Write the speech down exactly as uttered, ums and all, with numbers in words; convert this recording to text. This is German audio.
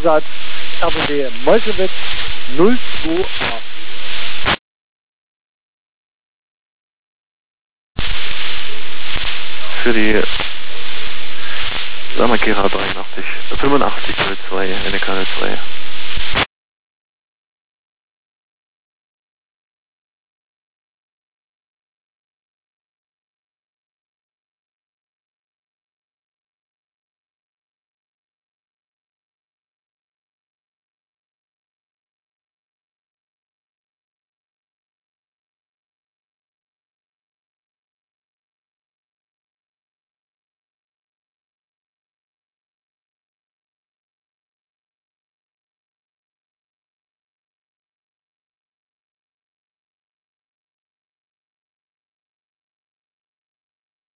Einsatz R B B Meuselwitz null zwei A. Für die Samakera dreiundachtzig, fünfundachtzig null zwei, N K null zwei.